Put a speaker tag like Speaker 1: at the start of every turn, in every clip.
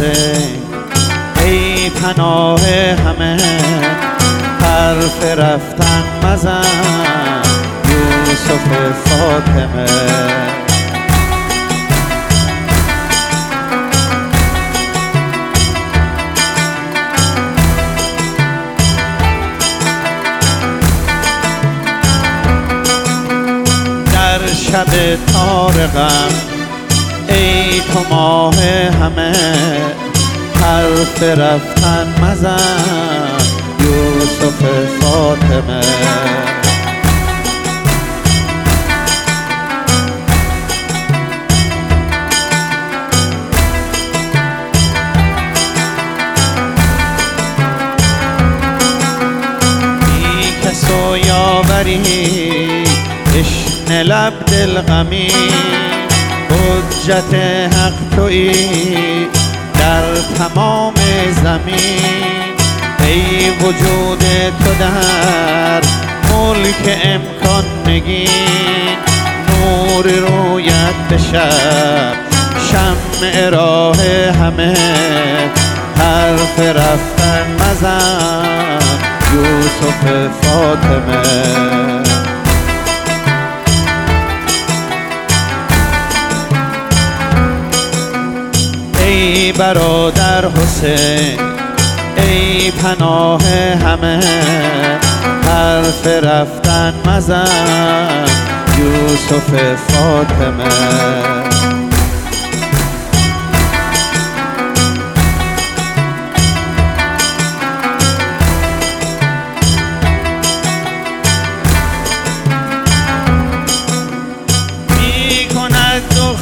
Speaker 1: حسین ای پناه همه، حرف رفتن مزن یوسف فاطمه. در شب تار غم ای تو ماه همه، حرف رفتن مزن یوسف فاطمه. بی کس و یاوری تشنه لب دلغمی، حجت حق تویی در تمام زمین. ای وجود تو در ملک امکان نگین، نور رویت به شب شمع راه همه، حرف رفتن مزن یوسف فاطمه. ای برادر حسین ای پناه همه، حرف رفتن مزن یوسف فاطمه. می کند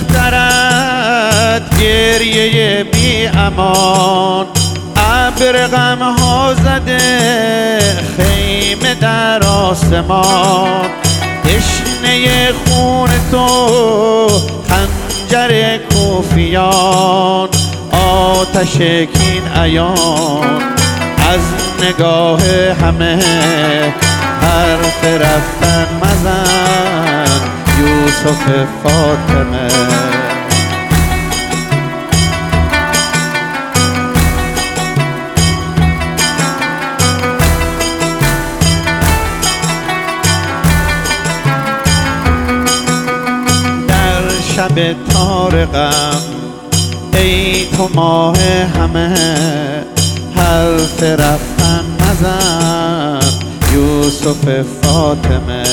Speaker 1: دخترت گریه بی امان، ابر غم ها زده خیمه در آسمان. تشنه خون تو خنجر کوفیان، آتش کین عیان از نگاه همه، حرف رفتن مزن یوسف فاطمه. شب تار غم ای تو ماه همه، حرف رفتن مزن یوسف فاطمه.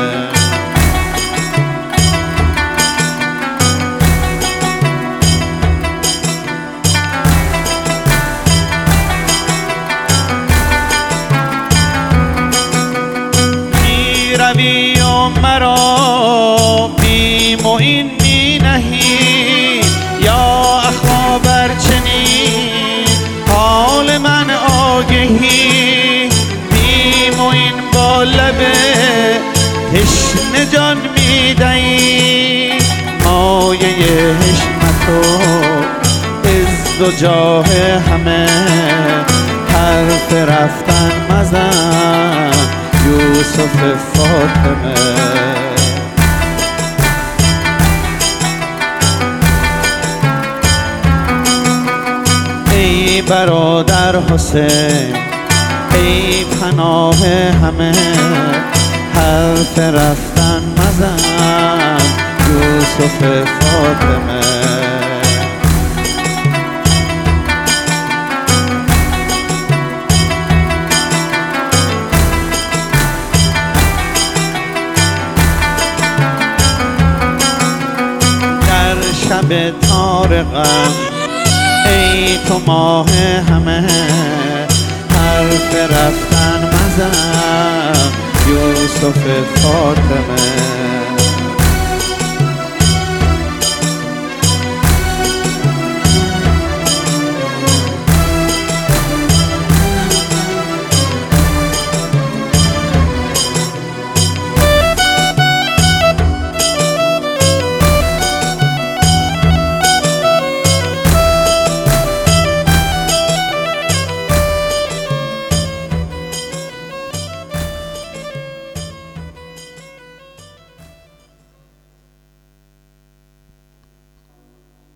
Speaker 1: می روی و مرا بی معین نهی، یا اخبار چنین حال من آگهی. بی معین با لبه تشنه جان میدهی، مایه حشمت و عز و جاه همه، حرف رفتن مزن یوسف فاطمه. ای برادر حسین ای پناه همه، حرف رفتن مزن یوسف فاطمه. در شب تار غم ای تو ماه همه، حرف رفتن مزن یوسف فاطمه.